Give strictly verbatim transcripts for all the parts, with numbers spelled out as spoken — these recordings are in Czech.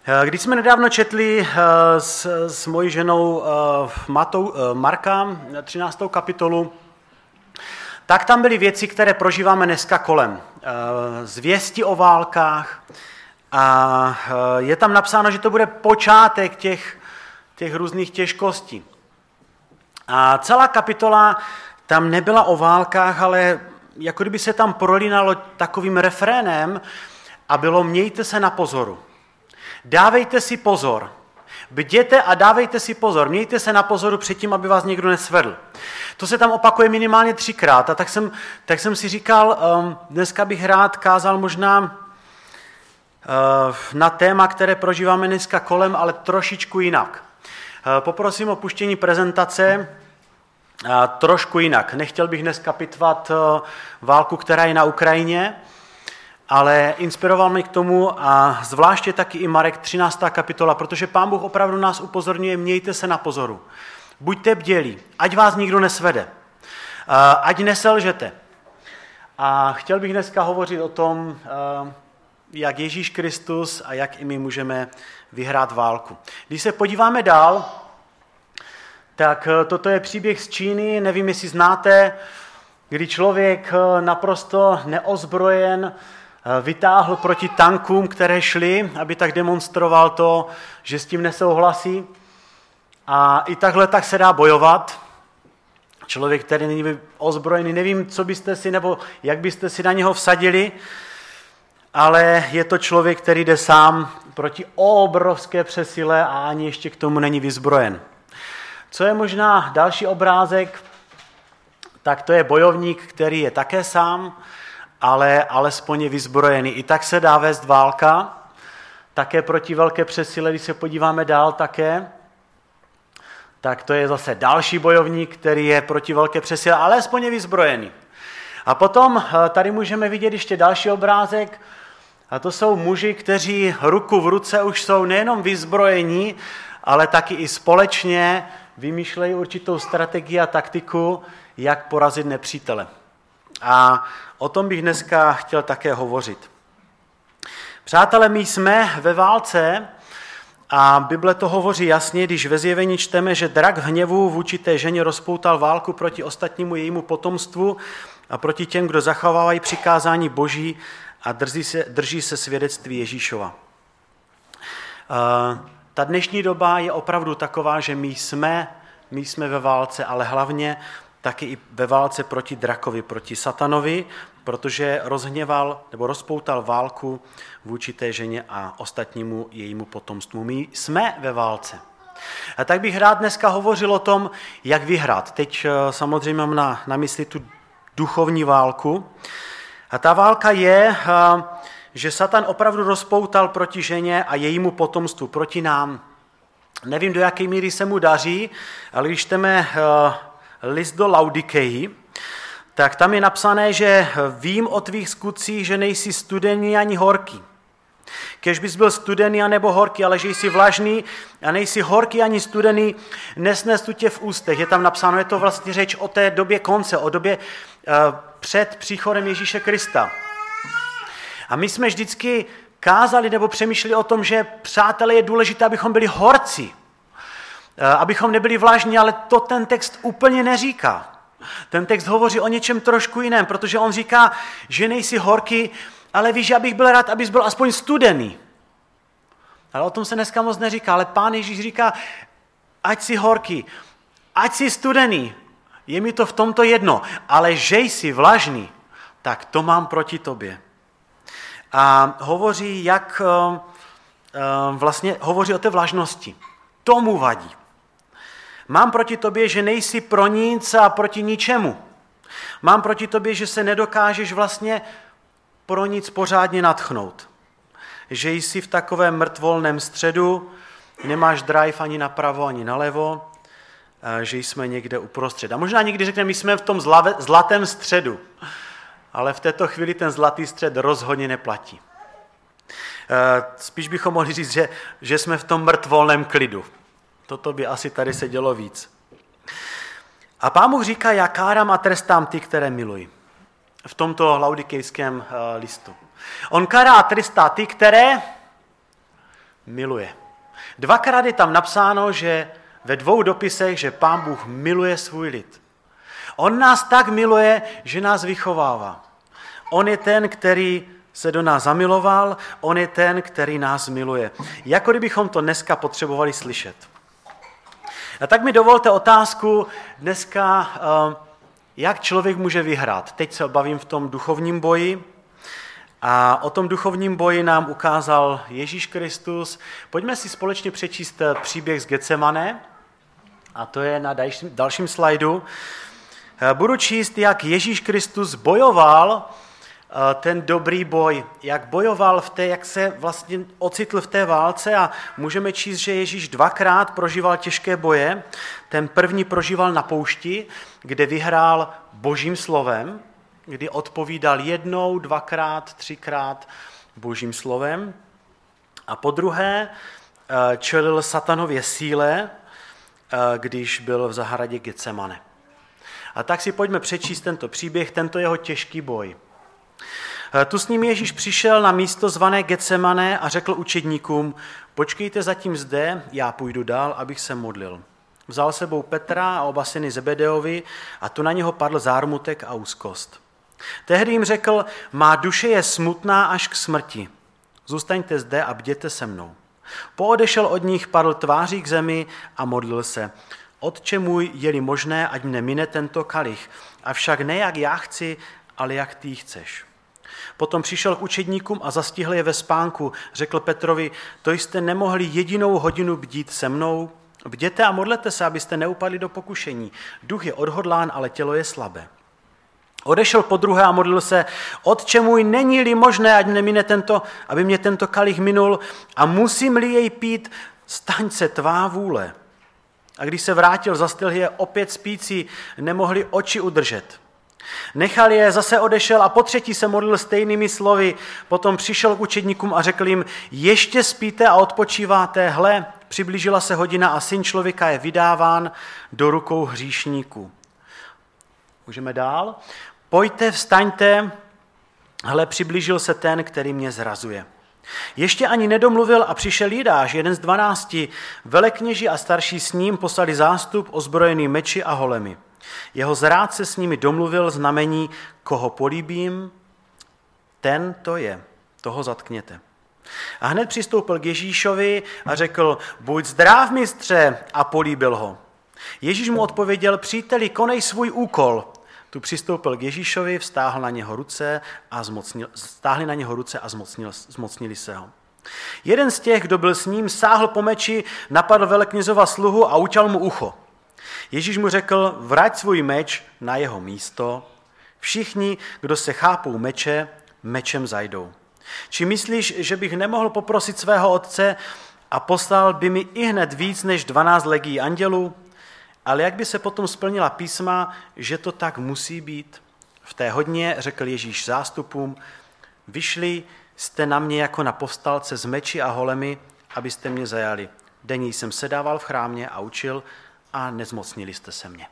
Když jsme nedávno četli s, s mojí ženou Matou, Marka, třináctou kapitolu, tak tam byly věci, které prožíváme dneska kolem. Zvěsti o válkách a je tam napsáno, že to bude počátek těch, těch různých těžkostí. A celá kapitola tam nebyla o válkách, ale jako kdyby se tam prolínalo takovým refrénem a bylo mějte se na pozoru. Dávejte si pozor. Bděte a dávejte si pozor. Mějte se na pozoru před tím, aby vás někdo nesvedl. To se tam opakuje minimálně třikrát. A tak jsem, tak jsem si říkal, um, dneska bych rád kázal možná uh, na téma, které prožíváme dneska kolem, ale trošičku jinak. Uh, poprosím o puštění prezentace uh, trošku jinak. Nechtěl bych dneska pitvat uh, válku, která je na Ukrajině, ale inspiroval mě k tomu a zvláště taky i Marek třináctá kapitola, protože Pán Bůh opravdu nás upozorňuje, mějte se na pozoru. Buďte bdělí, ať vás nikdo nesvede, ať neselžete. A chtěl bych dneska hovořit o tom, jak Ježíš Kristus a jak i my můžeme vyhrát válku. Když se podíváme dál, tak toto je příběh z Číny, nevím, jestli znáte, kdy člověk naprosto neozbrojen vytáhl proti tankům, které šly, aby tak demonstroval to, že s tím nesouhlasí. A i takhle tak se dá bojovat. Člověk, který není ozbrojený, nevím, co byste si, nebo jak byste si na něho vsadili, ale je to člověk, který jde sám proti obrovské přesile a ani ještě k tomu není vyzbrojen. Co je možná další obrázek, tak to je bojovník, který je také sám, ale alespoň je vyzbrojený. I tak se dá vést válka, také proti velké přesile, když se podíváme dál také, tak to je zase další bojovník, který je proti velké přesile, ale alespoň je vyzbrojený. A potom tady můžeme vidět ještě další obrázek, a to jsou muži, kteří ruku v ruce už jsou nejenom vyzbrojení, ale taky i společně vymýšlejí určitou strategii a taktiku, jak porazit nepřítele. A o tom bych dneska chtěl také hovořit. Přátelé, my jsme ve válce a Bible to hovoří jasně, když ve Zjevení čteme, že drak v hněvu vůči té ženě rozpoutal válku proti ostatnímu jejímu potomstvu a proti těm, kdo zachovávají přikázání Boží a drží se, drží se svědectví Ježíšova. Ta dnešní doba je opravdu taková, že my jsme, my jsme ve válce, ale hlavně taky i ve válce proti drakovi, proti satanovi, protože rozhněval nebo rozpoutal válku vůči té ženě a ostatnímu jejímu potomstvu. My jsme ve válce. A tak bych rád dneska hovořil o tom, jak vyhrát. Teď samozřejmě mám na, na mysli tu duchovní válku. A ta válka je, že Satan opravdu rozpoutal proti ženě a jejímu potomstvu, proti nám. Nevím, do jaké míry se mu daří, ale když čteme list do Laudikeji, tak tam je napsané, že vím o tvých skutcích, že nejsi studený ani horký. Kež bys byl studený anebo horký, ale že jsi vlažný a nejsi horký ani studený, nesnesu tě v ústech. Je tam napsáno, je to vlastně řeč o té době konce, o době uh, před příchodem Ježíše Krista. A my jsme vždycky kázali nebo přemýšleli o tom, že přátelé je důležité, abychom byli horci, abychom nebyli vlažní, ale to ten text úplně neříká. Ten text hovoří o něčem trošku jiném, protože on říká, že nejsi horký, ale víš, abych byl rád, abys byl aspoň studený. Ale o tom se dneska moc neříká, ale Pán Ježíš říká, ať jsi horký, ať jsi studený, je mi to v tomto jedno, ale že jsi vlažný, tak to mám proti tobě. A hovoří, jak vlastně hovoří o té vlažnosti. Tomu vadí. Mám proti tobě, že nejsi pro nic a proti ničemu. Mám proti tobě, že se nedokážeš vlastně pro nic pořádně nadchnout. Že jsi v takovém mrtvolném středu, nemáš drive ani napravo, ani nalevo, že jsme někde uprostřed. A možná někdy řekneme, my jsme v tom zlatém středu, ale v této chvíli ten zlatý střed rozhodně neplatí. Spíš bychom mohli říct, že, že jsme v tom mrtvolném klidu. Toto by asi tady se dělo víc. A Pán Bůh říká, já kárám a trestám ty, které miluji. V tomto laudikejském listu. On kárá a trestá ty, které miluje. Dvakrát je tam napsáno, že ve dvou dopisech, že Pán Bůh miluje svůj lid. On nás tak miluje, že nás vychovává. On je ten, který se do nás zamiloval, on je ten, který nás miluje. Jako kdybychom to dneska potřebovali slyšet. A tak mi dovolte otázku dneska, jak člověk může vyhrát. Teď se bavím v tom duchovním boji. A o tom duchovním boji nám ukázal Ježíš Kristus. Pojďme si společně přečíst příběh z Getsemane. A to je na dalším, dalším slajdu. Budu číst, jak Ježíš Kristus bojoval ten dobrý boj, jak bojoval v té, jak se vlastně ocitl v té válce a můžeme číst, že Ježíš dvakrát prožíval těžké boje. Ten první prožíval na poušti, kde vyhrál Božím slovem, kdy odpovídal jednou, dvakrát, třikrát Božím slovem. A po druhé čelil satanově síle, když byl v zahradě Getsemane. A tak si pojďme přečíst tento příběh, tento jeho těžký boj. Tu s ním Ježíš přišel na místo zvané Getsemane a řekl učedníkům, počkejte zatím zde, já půjdu dál, abych se modlil. Vzal sebou Petra a oba syny Zebedeovi a tu na něho padl zármutek a úzkost. Tehdy jim řekl, má duše je smutná až k smrti. Zůstaňte zde a bděte se mnou. Poodešel od nich, padl tváří k zemi a modlil se. Otče můj, je-li možné, ať mne mine tento kalich, avšak ne jak já chci, ale jak ty chceš. Potom přišel k učedníkům a zastihl je ve spánku. Řekl Petrovi, to jste nemohli jedinou hodinu bdít se mnou? Bděte a modlete se, abyste neupadli do pokušení. Duch je odhodlán, ale tělo je slabé. Odešel podruhé a modlil se, Otče můj, není-li možné, ať mne mine tento, aby mě tento kalich minul a musím-li jej pít, staň se tvá vůle. A když se vrátil, zastihl je opět spící, nemohli oči udržet. Nechal je, zase odešel a po třetí se modlil stejnými slovy. Potom přišel k učedníkům a řekl jim, ještě spíte a odpočíváte, hle, přiblížila se hodina a syn člověka je vydáván do rukou hříšníků. Můžeme dál? Pojďte, vstaňte, hle, přiblížil se ten, který mě zrazuje. Ještě ani nedomluvil a přišel Jidáš, jeden z dvanácti. Velekněži a starší s ním poslali zástup ozbrojený meči a holemi. Jeho zrádce s nimi domluvil znamení, koho políbím, ten to je, toho zatkněte. A hned přistoupil k Ježíšovi a řekl, buď zdrav, mistře, a políbil ho. Ježíš mu odpověděl, příteli, konej svůj úkol. Tu přistoupil k Ježíšovi, vztáhl na něho ruce a zmocnil, stáhli na něho ruce a zmocnil, zmocnili se ho. Jeden z těch, kdo byl s ním, sáhl po meči, napadl veleknězova sluhu a uťal mu ucho. Ježíš mu řekl, vrať svůj meč na jeho místo. Všichni, kdo se chápou meče, mečem zajdou. Či myslíš, že bych nemohl poprosit svého otce a poslal by mi i hned víc než dvanáct legií andělů? Ale jak by se potom splnila písma, že to tak musí být? V té hodně řekl Ježíš zástupům, vyšli jste na mě jako na povstalce s meči a holemi, abyste mě zajali. Denně jsem sedával v chrámě a učil a nezmocnili jste se mě.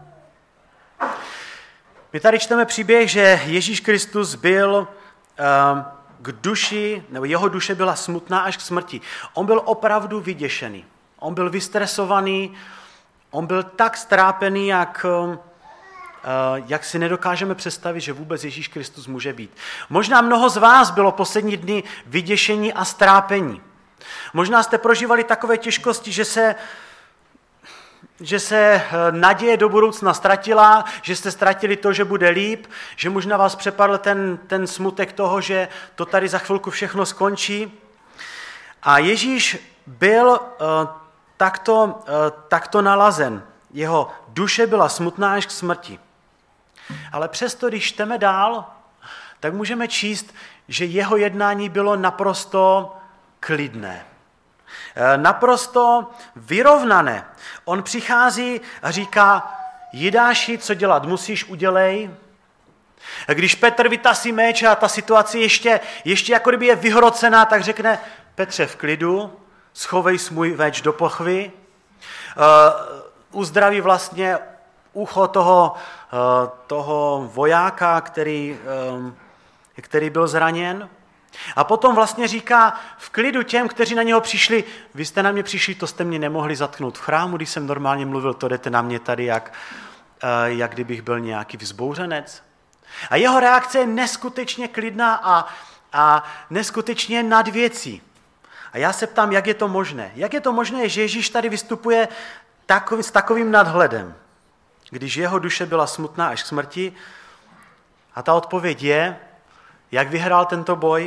My tady čteme příběh, že Ježíš Kristus byl k duši, nebo jeho duše byla smutná až k smrti. On byl opravdu vyděšený. On byl vystresovaný, on byl tak strápený, jak, jak si nedokážeme představit, že vůbec Ježíš Kristus může být. Možná mnoho z vás bylo poslední dny vyděšení a strápení. Možná jste prožívali takové těžkosti, že se, že se naděje do budoucna ztratila, že jste ztratili to, že bude líp, že možná vás přepadl ten, ten smutek toho, že to tady za chvilku všechno skončí. A Ježíš byl uh, takto, uh, takto nalazen. Jeho duše byla smutná až k smrti. Ale přesto, když čteme dál, tak můžeme číst, že jeho jednání bylo naprosto klidné. Naprosto vyrovnané. On přichází a říká, Jidáši, co dělat musíš, udělej. A když Petr vytasí meč a ta situace ještě, ještě jako kdyby je vyhrocená, tak řekne, Petře, v klidu, schovej svůj meč do pochvy, uh, uzdraví vlastně ucho toho, uh, toho vojáka, který, um, který byl zraněn. A potom vlastně říká v klidu těm, kteří na něho přišli, vy jste na mě přišli, to jste mě nemohli zatknout v chrámu, když jsem normálně mluvil, to jdete na mě tady, jak, jak kdybych byl nějaký vzbouřenec. A jeho reakce je neskutečně klidná a, a neskutečně nad věcí. A já se ptám, jak je to možné? Jak je to možné, že Ježíš tady vystupuje takový, s takovým nadhledem, když jeho duše byla smutná až k smrti? A ta odpověď je, jak vyhrál tento boj?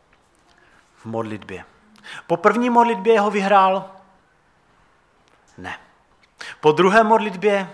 V modlitbě. Po první modlitbě ho vyhrál? Ne. Po druhé modlitbě?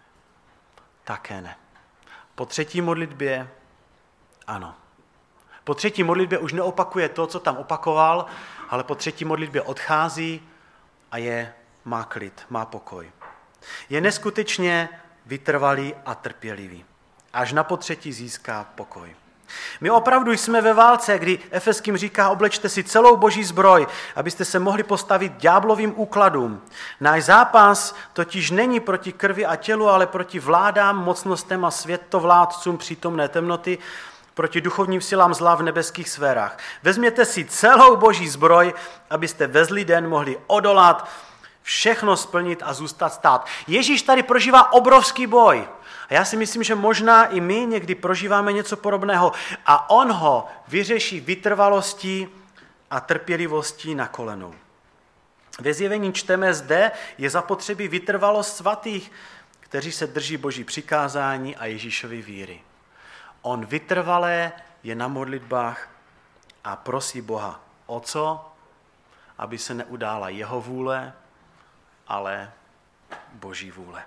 Také ne. Po třetí modlitbě? Ano. Po třetí modlitbě už neopakuje to, co tam opakoval, ale po třetí modlitbě odchází a je, má klid, má pokoj. Je neskutečně vytrvalý a trpělivý. Až na potřetí získá pokoj. My opravdu jsme ve válce, kdy Efeským říká, oblečte si celou boží zbroj, abyste se mohli postavit ďáblovým úkladům. Náš zápas totiž není proti krvi a tělu, ale proti vládám, mocnostem a světovládcům přítomné temnoty, proti duchovním silám zla v nebeských sférách. Vezměte si celou boží zbroj, abyste ve zlý den mohli odolat, všechno splnit a zůstat stát. Ježíš tady prožívá obrovský boj. A já si myslím, že možná i my někdy prožíváme něco podobného a on ho vyřeší vytrvalostí a trpělivostí na kolenou. Ve Zjevení čteme zde, je zapotřebí vytrvalost svatých, kteří se drží boží přikázání a Ježíšovy víry. On vytrvalé je na modlitbách a prosí Boha o co? Aby se neudála jeho vůle, ale boží vůle.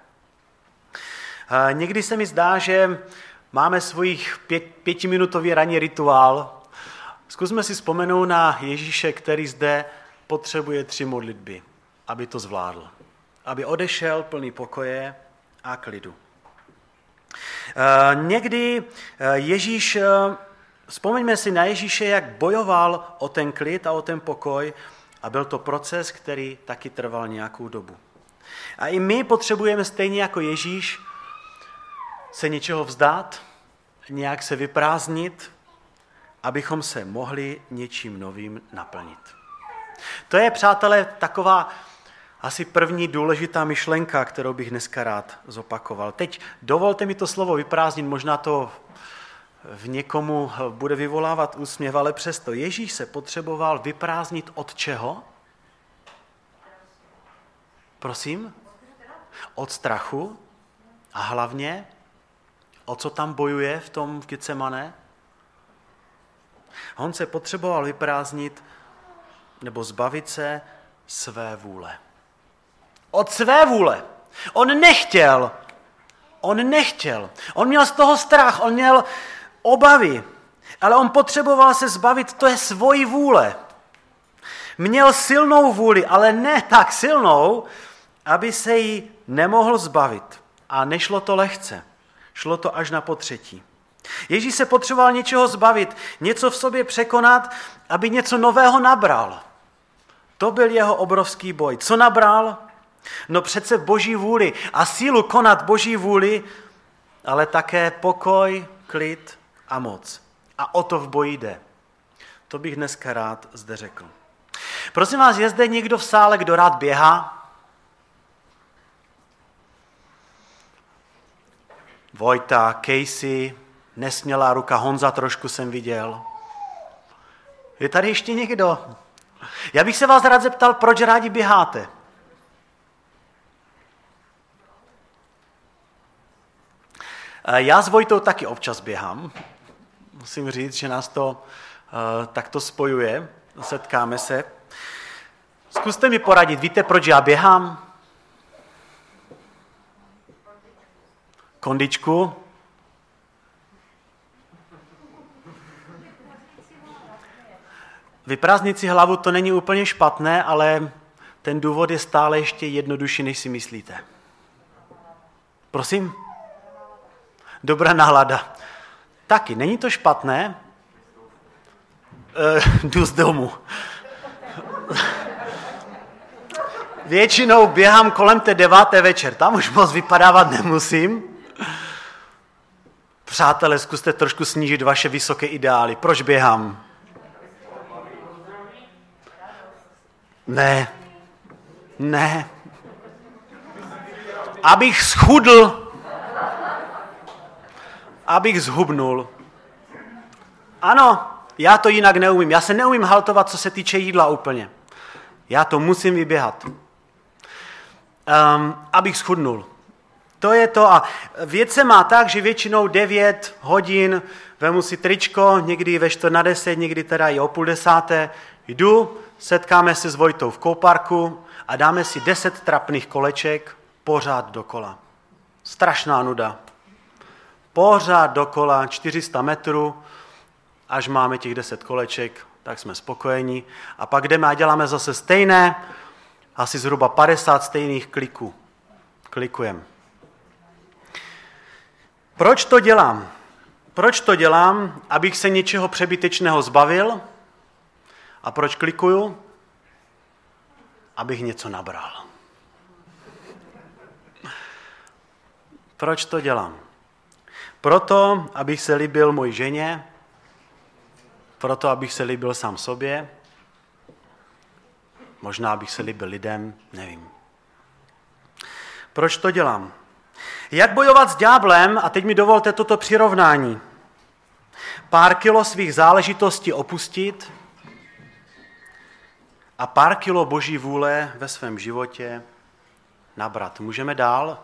Někdy se mi zdá, že máme svůj pět, pětiminutový ranní rituál. Zkusme si vzpomenout na Ježíše, který zde potřebuje tři modlitby, aby to zvládl. Aby odešel plný pokoje a klidu. Někdy Ježíš, vzpomeňme si na Ježíše, jak bojoval o ten klid a o ten pokoj a byl to proces, který taky trval nějakou dobu. A i my potřebujeme stejně jako Ježíš se něčeho vzdát, nějak se vyprázdnit, abychom se mohli něčím novým naplnit. To je, přátelé, taková asi první důležitá myšlenka, kterou bych dneska rád zopakoval. Teď dovolte mi to slovo vyprázdnit, možná to v někomu bude vyvolávat úsměv, ale přesto Ježíš se potřeboval vyprázdnit od čeho? Prosím? Od strachu a hlavně o co tam bojuje v tom Getsemane? On se potřeboval vyprázdnit nebo zbavit se své vůle. Od své vůle. On nechtěl. On nechtěl. On měl z toho strach, on měl obavy, ale on potřeboval se zbavit, to je svojí vůle. Měl silnou vůli, ale ne tak silnou, aby se jí nemohl zbavit. A nešlo to lehce. Šlo to až na potřetí. Ježíš se potřeboval něčeho zbavit, něco v sobě překonat, aby něco nového nabral. To byl jeho obrovský boj. Co nabral? No přece boží vůli a sílu konat boží vůli, ale také pokoj, klid a moc. A o to v boji jde. To bych dneska rád zde řekl. Prosím vás, je zde někdo v sále, kdo rád běhá? Vojta, Casey, nesmělá ruka, Honza trošku jsem viděl. Je tady ještě někdo? Já bych se vás rád zeptal, proč rádi běháte? Já s Vojtou taky občas běhám. Musím říct, že nás to uh, takto spojuje. Setkáme se. Zkuste mi poradit, víte, proč já běhám? Kondičku. Vyprázdnit si hlavu to není úplně špatné, ale ten důvod je stále ještě jednodušší, než si myslíte. Prosím? Dobrá nálada. Taky, není to špatné? E, jdu z domu. Většinou běhám kolem té deváté večer, tam už moc vypadávat nemusím. Přátelé, zkuste trošku snížit vaše vysoké ideály. Proč běhám? Ne. Ne. Abych schudl. Abych zhubnul. Ano, já to jinak neumím. Já se neumím haltovat, co se týče jídla úplně. Já to musím vyběhat. Um, abych schudnul. To je to. A věc se má tak, že většinou devět hodin vemu si tričko, někdy ve čtvrt na deset, někdy teda i o půl desáté. Jdu, setkáme se s Vojtou v kouparku a dáme si deset trapných koleček pořád dokola. Strašná nuda. Pořád dokola čtyři sta metrů, až máme těch deset koleček, tak jsme spokojení. A pak jdeme a děláme zase stejné, asi zhruba padesát stejných kliků. Klikujeme. Proč to dělám? Proč to dělám? Abych se něčeho přebytečného zbavil. A proč klikuju? Abych něco nabral. Proč to dělám? Proto, abych se líbil mojí ženě, proto, abych se líbil sám sobě, možná abych se líbil lidem, nevím. Proč to dělám? Jak bojovat s ďáblem? A teď mi dovolte toto přirovnání. Pár kilo svých záležitostí opustit a pár kilo boží vůle ve svém životě nabrat. Můžeme dál?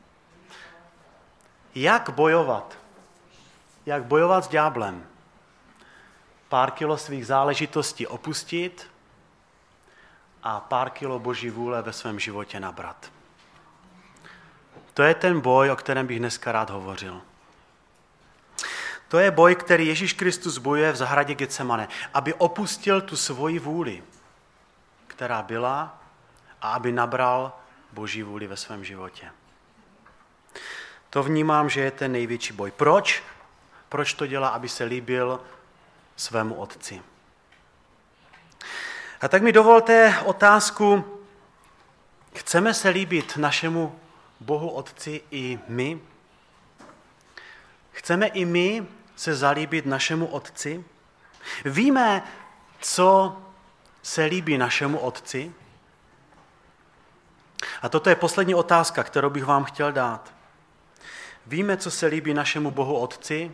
Jak bojovat? Jak bojovat s ďáblem? Pár kilo svých záležitostí opustit a pár kilo boží vůle ve svém životě nabrat. To je ten boj, o kterém bych dneska rád hovořil. To je boj, který Ježíš Kristus bojuje v zahradě Getsemane, aby opustil tu svoji vůli, která byla, a aby nabral boží vůli ve svém životě. To vnímám, že je ten největší boj. Proč? Proč to dělá? Aby se líbil svému otci. A tak mi dovolte otázku, chceme se líbit našemu Bohu Otci i my? Chceme i my se zalíbit našemu Otci? Víme, co se líbí našemu Otci? A toto je poslední otázka, kterou bych vám chtěl dát. Víme, co se líbí našemu Bohu Otci?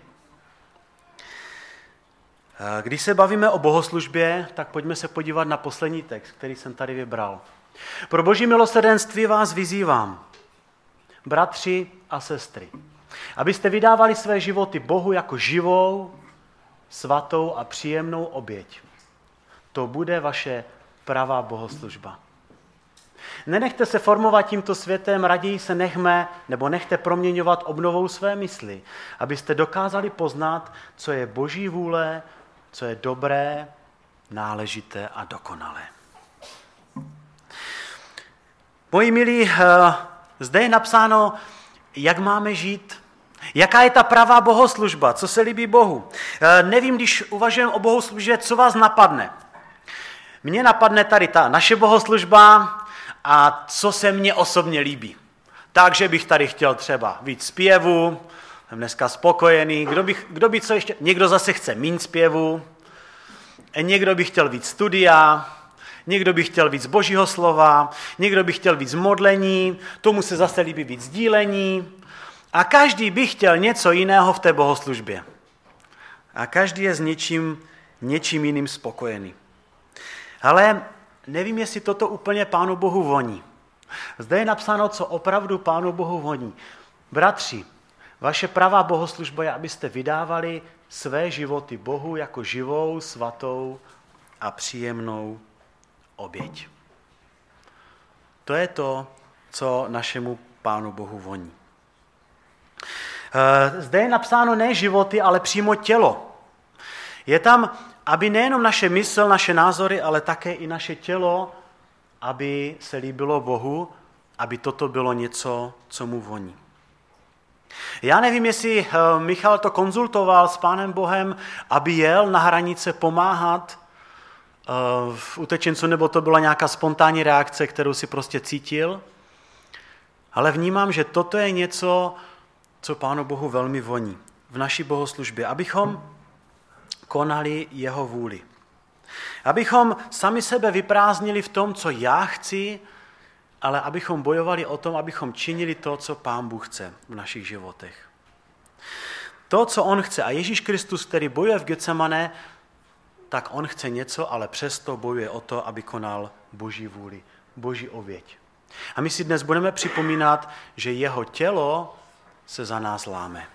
Když se bavíme o bohoslužbě, tak pojďme se podívat na poslední text, který jsem tady vybral. Pro boží milosrdenství vás vyzývám, bratři a sestry, abyste vydávali své životy Bohu jako živou, svatou a příjemnou oběť. To bude vaše pravá bohoslužba. Nenechte se formovat tímto světem, raději se nechme nebo nechte proměňovat obnovou své mysli, abyste dokázali poznat, co je boží vůle, co je dobré, náležité a dokonalé. Moji milí, zde je napsáno, jak máme žít, jaká je ta pravá bohoslužba, co se líbí Bohu. Nevím, když uvažujeme o bohoslužbě, co vás napadne. Mně napadne tady ta naše bohoslužba a co se mně osobně líbí. Takže bych tady chtěl třeba víc zpěvu, jsem dneska spokojený, kdo by, kdo by co ještě, někdo zase chce míň zpěvu, někdo by chtěl víc studia, někdo by chtěl víc božího slova, někdo by chtěl víc modlení, tomu se zase líbí víc sdílení a každý by chtěl něco jiného v té bohoslužbě. A každý je s něčím, něčím jiným spokojený. Ale nevím, jestli toto úplně Pánu Bohu voní. Zde je napsáno, co opravdu Pánu Bohu voní. Bratři, vaše pravá bohoslužba je, abyste vydávali své životy Bohu jako živou, svatou a příjemnou oběť. To je to, co našemu Pánu Bohu voní. Zde je napsáno ne životy, ale přímo tělo. Je tam, aby nejenom naše mysl, naše názory, ale také i naše tělo, aby se líbilo Bohu, aby toto bylo něco, co mu voní. Já nevím, jestli Michal to konzultoval s Pánem Bohem, aby jel na hranice pomáhat v utečencu, nebo to byla nějaká spontánní reakce, kterou si prostě cítil. Ale vnímám, že toto je něco, co Pánu Bohu velmi voní v naší bohoslužbě, abychom konali jeho vůli. Abychom sami sebe vyprázdnili v tom, co já chci, ale abychom bojovali o tom, abychom činili to, co Pán Bůh chce v našich životech. To, co on chce. A Ježíš Kristus, který bojuje v Getsemane, tak on chce něco, ale přesto bojuje o to, aby konal Boží vůli, Boží oběť. A my si dnes budeme připomínat, že jeho tělo se za nás láme.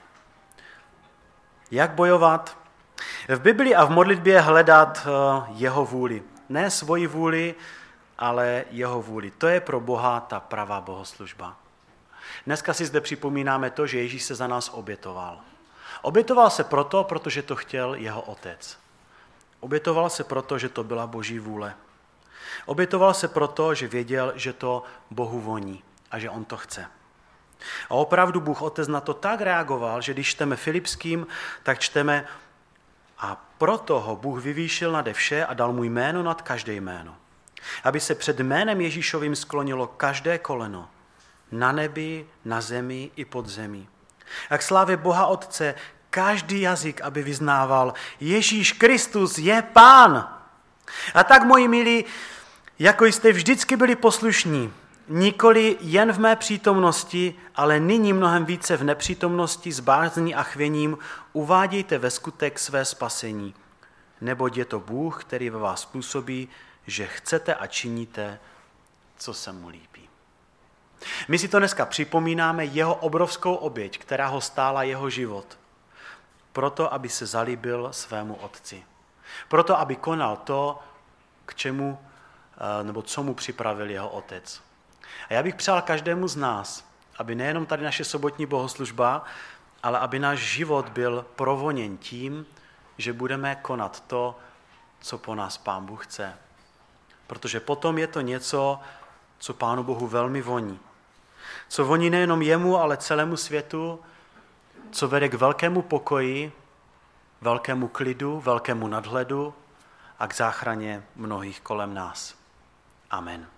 Jak bojovat? V Biblii a v modlitbě hledat jeho vůli. Ne svoji vůli, ale jeho vůli. To je pro Boha ta pravá bohoslužba. Dneska si zde připomínáme to, že Ježíš se za nás obětoval. Obětoval se proto, protože to chtěl jeho otec. Obětoval se proto, že to byla Boží vůle. Obětoval se proto, že věděl, že to Bohu voní a že on to chce. A opravdu Bůh Otec na to tak reagoval, že když čteme Filipským, tak čteme a proto ho Bůh vyvýšil nade vše a dal mu jméno nad každé jméno. Aby se před jménem Ježíšovým sklonilo každé koleno, na nebi, na zemi i pod zemí. A k slávě Boha Otce každý jazyk, aby vyznával, Ježíš Kristus je Pán. A tak, moji milí, jako jste vždycky byli poslušní, nikoli jen v mé přítomnosti, ale nyní mnohem více v nepřítomnosti s bázní a chvěním uvádějte ve skutek své spasení. Neboť je to Bůh, který ve vás působí, že chcete a činíte, co se mu líbí. My si to dneska připomínáme, jeho obrovskou oběť, která ho stála jeho život. Proto, aby se zalíbil svému otci. Proto, aby konal to, k čemu, nebo co mu připravil jeho otec. A já bych přál každému z nás, aby nejenom tady naše sobotní bohoslužba, ale aby náš život byl provoněn tím, že budeme konat to, co po nás Pán Bůh chce. Protože potom je to něco, co Pánu Bohu velmi voní. Co voní nejenom jemu, ale celému světu, co vede k velkému pokoji, velkému klidu, velkému nadhledu a k záchraně mnohých kolem nás. Amen.